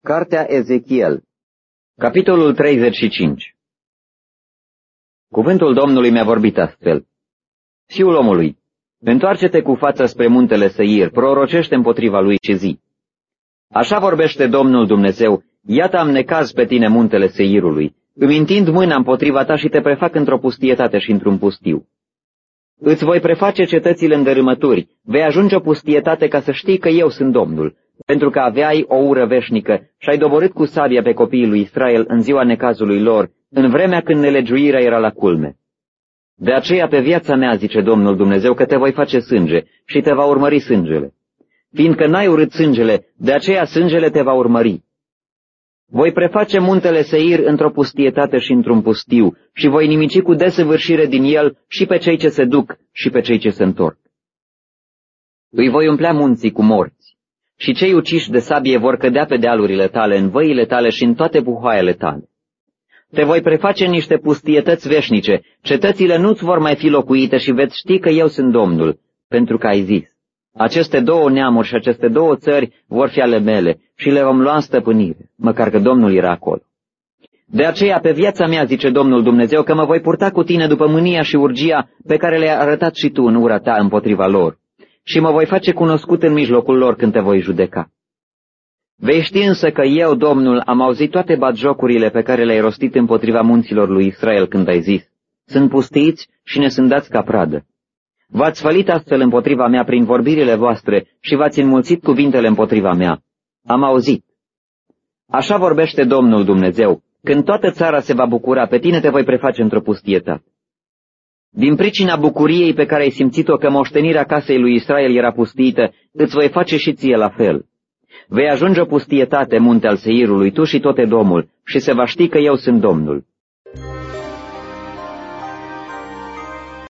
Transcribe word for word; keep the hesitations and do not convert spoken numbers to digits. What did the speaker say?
Cartea Ezechiel, capitolul treizeci și cinci. Cuvântul Domnului mi-a vorbit astfel. Fiul omului, întoarce-te cu fața spre muntele Seir, prorocește împotriva lui și zi. Așa vorbește Domnul Dumnezeu, iată am necaz pe tine muntele Seirului, îmi întind mâna împotriva ta și te prefac într-o pustietate și într-un pustiu. Îți voi preface cetățile în dărâmături, vei ajunge o pustietate ca să știi că eu sunt Domnul, pentru că aveai o ură veșnică și ai doborât cu sabia pe copiii lui Israel în ziua necazului lor, în vremea când nelegiuirea era la culme. De aceea pe viața mea, zice Domnul Dumnezeu, că te voi face sânge și te va urmări sângele. Fiindcă n-ai urât sângele, de aceea sângele te va urmări. Voi preface muntele Seir într-o pustietate și într-un pustiu și voi nimici cu desăvârșire din el și pe cei ce se duc și pe cei ce se întorc. Îi voi umplea munții cu morți și cei uciși de sabie vor cădea pe dealurile tale, în văile tale și în toate puhoaiele tale. Te voi preface în niște pustietăți veșnice, cetățile nu-ți vor mai fi locuite și veți ști că eu sunt Domnul, pentru că ai zis. Aceste două neamuri și aceste două țări vor fi ale mele și le vom lua în stăpânire, măcar că Domnul era acolo. De aceea, pe viața mea, zice Domnul Dumnezeu, că mă voi purta cu tine după mânia și urgia pe care le-ai arătat și tu în ura ta împotriva lor, și mă voi face cunoscut în mijlocul lor când te voi judeca. Vei ști însă că eu, Domnul, am auzit toate batjocurile pe care le-ai rostit împotriva munților lui Israel când ai zis, sunt pustiiți și ne sunt dați ca pradă. V-ați fălit astfel împotriva mea prin vorbirile voastre și v-ați înmulțit cuvintele împotriva mea. Am auzit. Așa vorbește Domnul Dumnezeu, când toată țara se va bucura, pe tine te voi preface într-o pustietate. Din pricina bucuriei pe care ai simțit-o că moștenirea casei lui Israel era pustiită, îți voi face și ție la fel. Vei ajunge o pustietate, munte al Seirului, tu și tot Edomul, și se va ști că eu sunt Domnul.